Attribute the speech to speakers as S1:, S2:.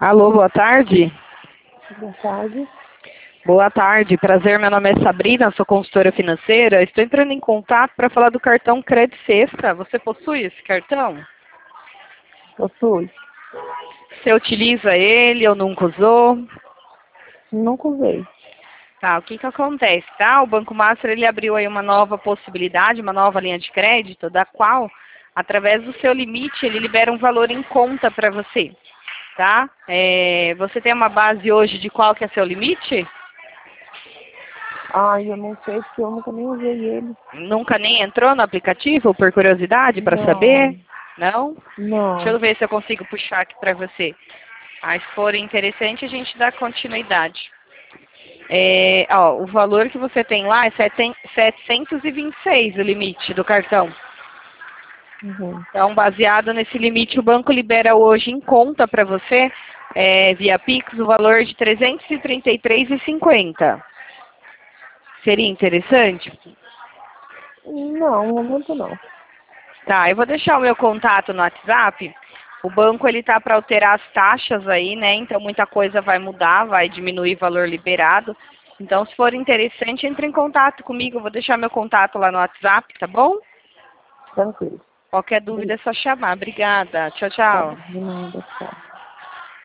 S1: Alô, boa tarde.
S2: Boa tarde.
S1: Boa tarde, prazer, meu nome é Sabrina, sou consultora financeira. Estou entrando em contato para falar do cartão Credit Sexta. Você possui esse cartão?
S2: Possui.
S1: Você utiliza ele ou nunca usou?
S2: Nunca usei.
S1: Tá, o que que acontece, tá? O Banco Master, ele abriu aí uma nova possibilidade, uma nova linha de crédito, da qual, através do seu limite, ele libera um valor em conta para você, tá? Você tem uma base hoje de qual que é seu limite?
S2: Ai, eu não sei porque eu nunca nem usei ele.
S1: Nunca nem entrou no aplicativo, por curiosidade, para
S2: Não,
S1: saber? Não? Deixa eu
S2: não.
S1: ver se eu consigo puxar aqui para você. Aí, se for interessante, a gente dá continuidade. O valor que você tem lá é 726 o limite do cartão.
S2: Uhum.
S1: Então, baseado nesse limite, o banco libera hoje em conta para você, via Pix, o valor de R$ 333,50. Seria interessante?
S2: Não, no momento não.
S1: Tá, eu vou deixar o meu contato no WhatsApp. O banco ele tá para alterar as taxas aí, né? Então muita coisa vai mudar, vai diminuir o valor liberado. Então, se for interessante, entre em contato comigo. Eu vou deixar meu contato lá no WhatsApp, tá bom?
S2: Tranquilo.
S1: Qualquer dúvida é só chamar. Obrigada. Tchau, tchau.
S2: De nada, tchau.